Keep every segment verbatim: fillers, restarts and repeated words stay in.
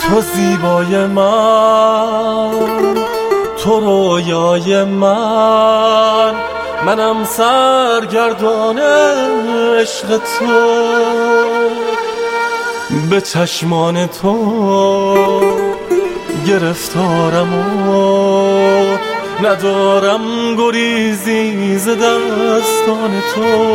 تو زیبای من، تو رویای من، منم سرگردان عشق تو. به چشمان تو گرفتارم و ندارم گریزی ز دستان تو.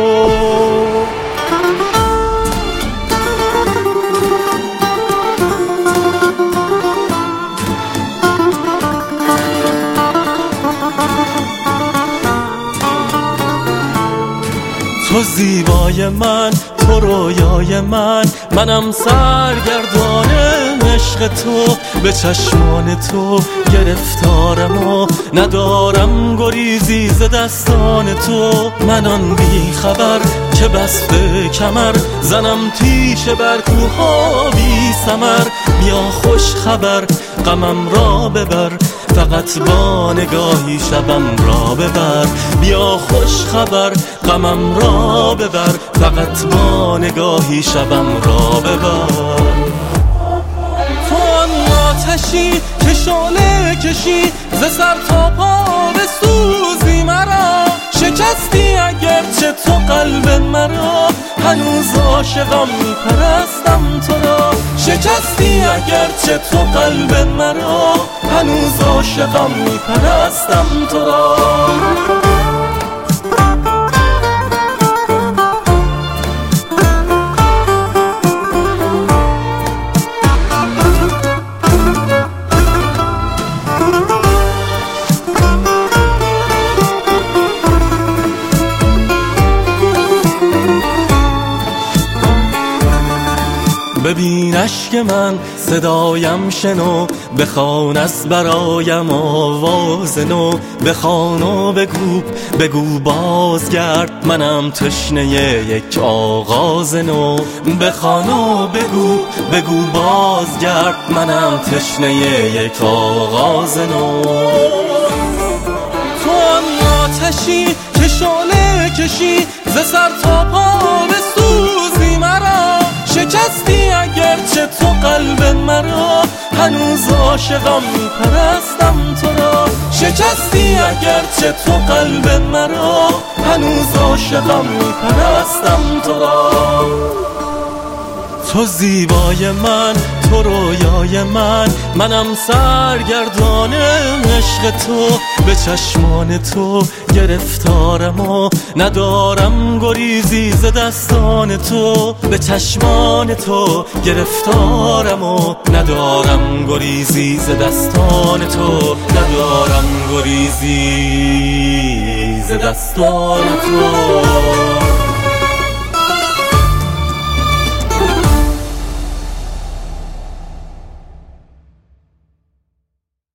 تو زیبای من، تو رویای من، منم سرگردان عشق تو. به چشمان تو گرفتارم و ندارم گریزی ز دستان تو. من آن بی خبر که بسته کمر زنم تیشه بر کوها بی ثمر. بیا خوش خبر غمم را ببر، فقط با نگاهی شبم را ببر. بیا خوش خبر غمم را ببر، فقط با نگاهی شبم را ببر. تو آن آتشی که شعله کشی ز سر تا پا بسوزی مرا. شکستی اگرچه تو قلب مرا، هنوز عاشقم میپرستم تو را. شکستی اگرچه تو قلب مرا، هنوز عاشقم میپرستم تو را. ببین اشک من صدایم شنو، بخوان از برایم آواز نو. بخوان و بگو بگو بازگرد، منم تشنه یک آغاز نو. بخوان و بگو بگو بازگرد، منم تشنه یک آغاز نو. تو آن آتشی که شعله کشی ز سر تا پا بسوزی مرا. شکستی اگرچه تو قلب مرا، هنوز عاشقم میپرستم تو را. شکستی اگرچه تو قلب مرا، هنوز عاشقم میپرستم تو را. تو زیبای من، تو رویای من، منم سرگردان عشق تو. به چشمان تو گرفتارم و ندارم گریزی ز دستان تو. به چشمان تو گرفتارم و ندارم گریزی ز دستان تو. ندارم گریزی ز دستان تو.